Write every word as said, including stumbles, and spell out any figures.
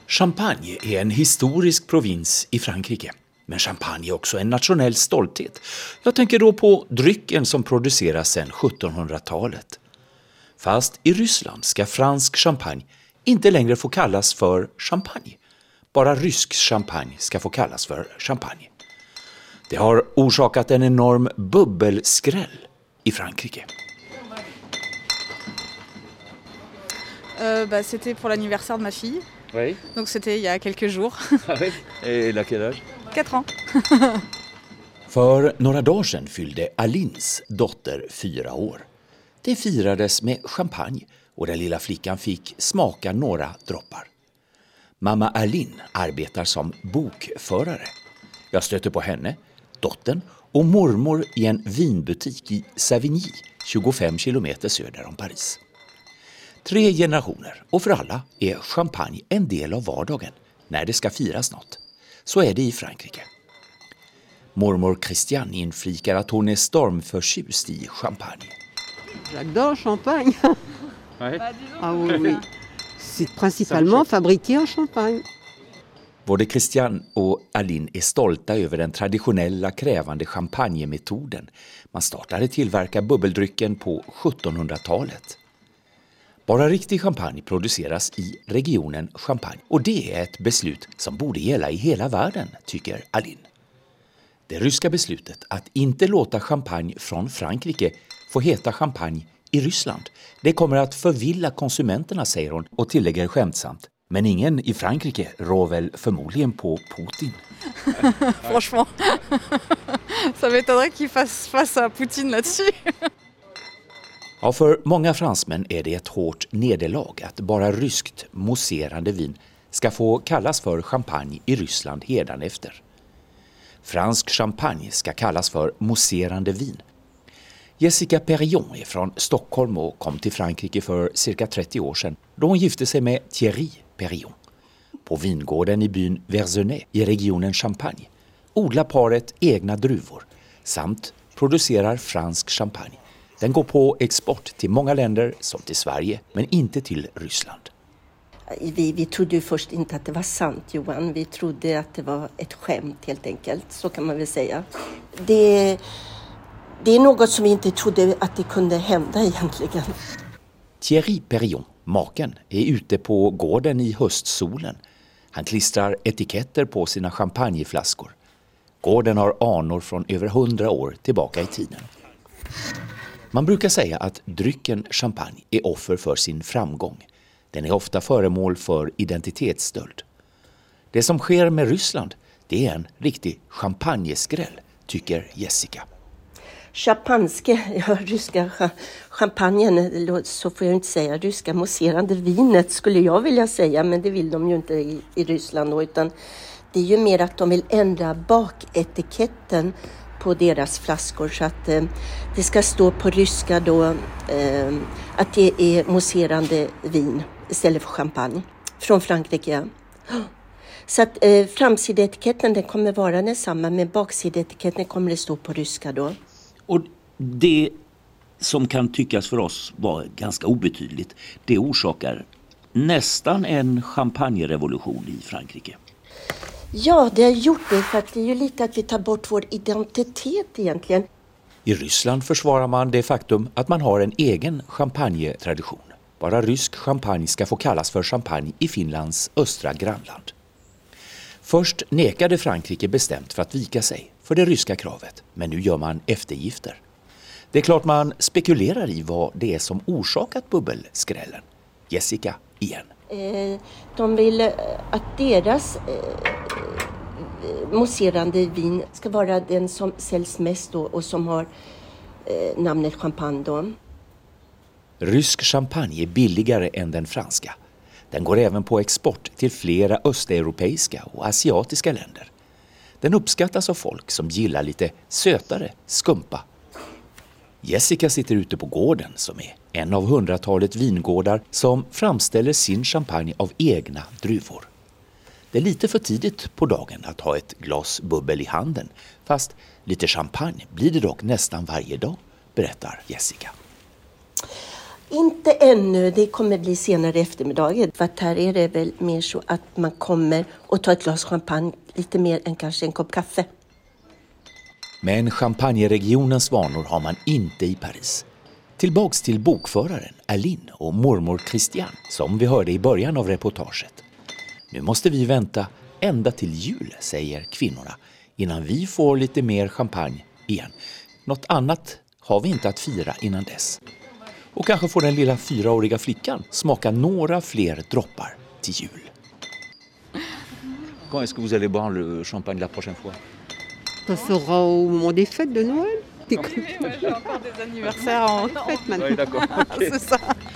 Champagne är en historisk provins i Frankrike. Men champagne är också en nationell stolthet. Jag tänker då på drycken som produceras sedan sjuttonhundratalet. Fast i Ryssland ska fransk champagne inte längre få kallas för champagne. Bara rysk champagne ska få kallas för champagne. Det har orsakat en enorm bubbelskräll i Frankrike. Euh, bah, c'était pour l'anniversaire de ma fille. Oui. Donc c'était il y a quelques jours. Ah oui. Et il a quel âge? Quatre ans. För några dagar sedan fyllde Alins dotter fyra år. Det firades med champagne och den lilla flickan fick smaka några droppar. Mamma Alin arbetar som bokförare. Jag stöter på henne, dottern och mormor i en vinbutik i Savigny, tjugofem kilometer söder om Paris. Tre generationer och för alla är champagne en del av vardagen när det ska firas något. Så är det i Frankrike. Mormor Christiane inflikar att hon är stormförtjust i champagne. J'adore champagne. Ouais. Ah oui, oui. C'est principalement fabriqué en Champagne. Både Christian och Aline är stolta över den traditionella krävande champagnemetoden. Man startade tillverka bubbeldrycken på sjuttonhundratalet. Bara riktig champagne produceras i regionen Champagne. Och det är ett beslut som borde gälla i hela världen, tycker Aline. Det ryska beslutet att inte låta champagne från Frankrike få heta champagne i Ryssland, det kommer att förvilla konsumenterna, säger hon och tillägger skämtsamt. Men ingen i Frankrike rår väl förmodligen på Putin. Franchement, ça m'étonnerait qu'il fasse face à Poutine là-dessus. Ja, för många fransmän är det ett hårt nederlag att bara ryskt mousserande vin ska få kallas för champagne i Ryssland hädanefter. Fransk champagne ska kallas för mousserande vin. Jessica Perillon är från Stockholm och kom till Frankrike för cirka trettio år sedan då hon gifte sig med Thierry Perillon. På vingården i byn Verzenay i regionen Champagne odlar paret egna druvor samt producerar fransk champagne. Den går på export till många länder som till Sverige men inte till Ryssland. Vi, vi trodde ju först inte att det var sant, Johan. Vi trodde att det var ett skämt helt enkelt, så kan man väl säga. Det, det är något som vi inte trodde att det kunde hända egentligen. Thierry Perillon, maken, är ute på gården i höstsolen. Han klistrar etiketter på sina champagneflaskor. Gården har anor från över hundra år tillbaka i tiden. Man brukar säga att drycken champagne är offer för sin framgång. Den är ofta föremål för identitetsstöld. Det som sker med Ryssland, det är en riktig champagneskräll, tycker Jessica. Champagneske, ja, ryska champagnen, så får jag inte säga. Ryska mousserande vinet skulle jag vilja säga, men det vill de ju inte i, i Ryssland då, utan det är ju mer att de vill ändra baketiketten på deras flaskor så att eh, det ska stå på ryska då eh, att det är mousserande vin istället för champagne från Frankrike. Så att eh, framsidetiketten den kommer vara densamma, men baksidetiketten kommer det stå på ryska då. Och det som kan tyckas för oss vara ganska obetydligt, det orsakar nästan en champagnerevolution i Frankrike. Ja, det har gjort det, för att det är ju lite att vi tar bort vår identitet egentligen. I Ryssland försvarar man det faktum att man har en egen champagnetradition. Bara rysk champagne ska få kallas för champagne i Finlands östra grannland. Först nekade Frankrike bestämt för att vika sig för det ryska kravet, men nu gör man eftergifter. Det är klart man spekulerar i vad det är som orsakat bubbelskrällen. Jessica igen. Eh, de vill att deras eh, mousserande vin ska vara den som säljs mest då, och som har eh, namnet champagne då. Rysk champagne är billigare än den franska. Den går även på export till flera östeuropeiska och asiatiska länder. Den uppskattas av folk som gillar lite sötare skumpa. Jessica sitter ute på gården som är en av hundratalet vingårdar som framställer sin champagne av egna druvor. Det är lite för tidigt på dagen att ha ett glas bubbel i handen, fast lite champagne blir det dock nästan varje dag, berättar Jessica. Inte ännu, det kommer bli senare eftermiddagen. För att här är det väl mer så att man kommer och tar ett glas champagne lite mer än kanske en kopp kaffe. Men champagneregionens vanor har man inte i Paris. Tillbaks till bokföraren Aline och mormor Christian som vi hörde i början av reportaget. Nu måste vi vänta ända till jul, säger kvinnorna, innan vi får lite mer champagne igen. Något annat har vi inte att fira innan dess. Och kanske får den lilla fyraåriga flickan smaka några fler droppar till jul. Quand est-ce que vous allez boire le champagne la prochaine fois? Ça sera au moment des fêtes de Noël. J'ai encore des anniversaires en Fête maintenant. Oui, d'accord. Ok. C'est ça.